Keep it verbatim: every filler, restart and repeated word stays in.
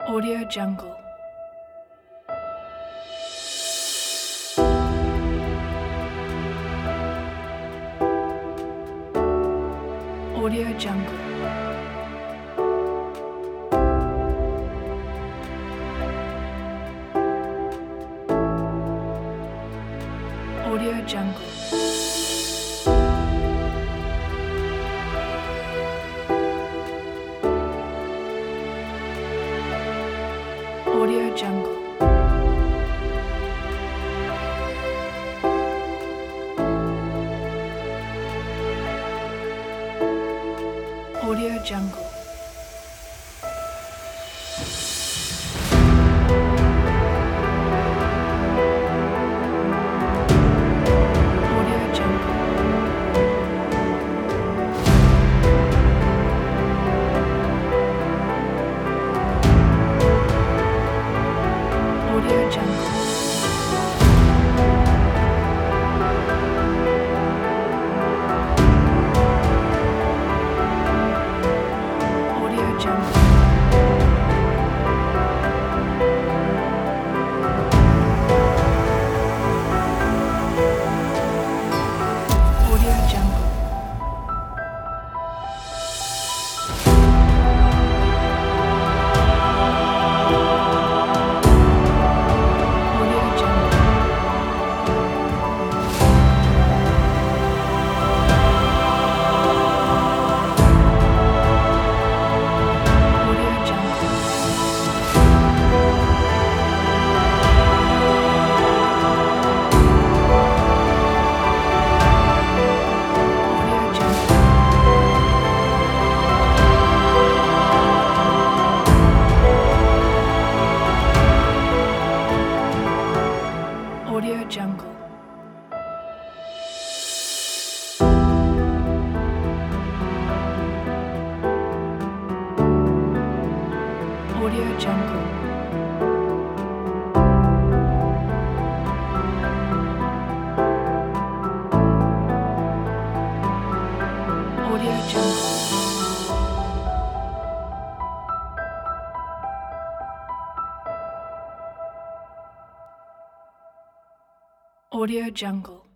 Audio Jungle. Audio Jungle. Audio Jungle. Audio Jungle. Audio Jungle. Audio Jungle. Audio Jungle. Audio Jungle. Audio Jungle. Audio Jungle. Audio Jungle. Audio Jungle. Audio Jungle. Audio Jungle. Audio Jungle. Audio Jungle.